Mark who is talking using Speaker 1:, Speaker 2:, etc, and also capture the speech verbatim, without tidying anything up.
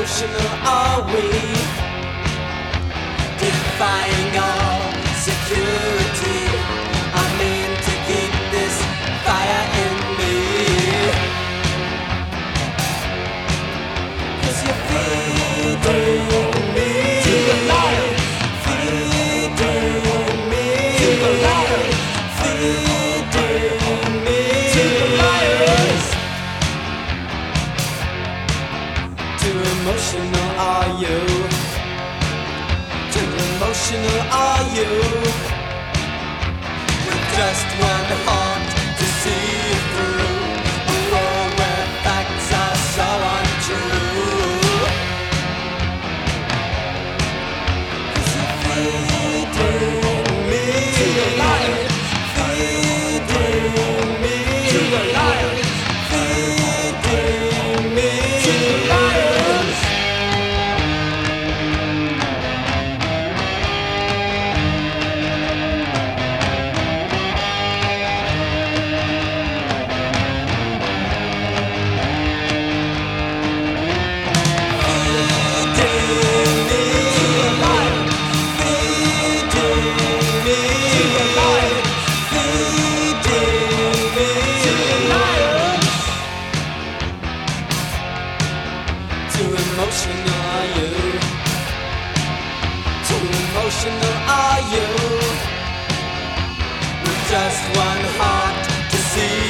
Speaker 1: emotional are we? Defying all security, I'm in to keep this fire in me. 'Cause you're feeding me to the light, feeding me to the light, feeding me to the light. Too emotional are you? Too emotional are you? With just one heart to see through a world where facts are so untrue. 'Cause you're feeding me to the light, feeding me to the light, feeding me to the light. Too emotional are you? Too emotional are you? With just one heart to see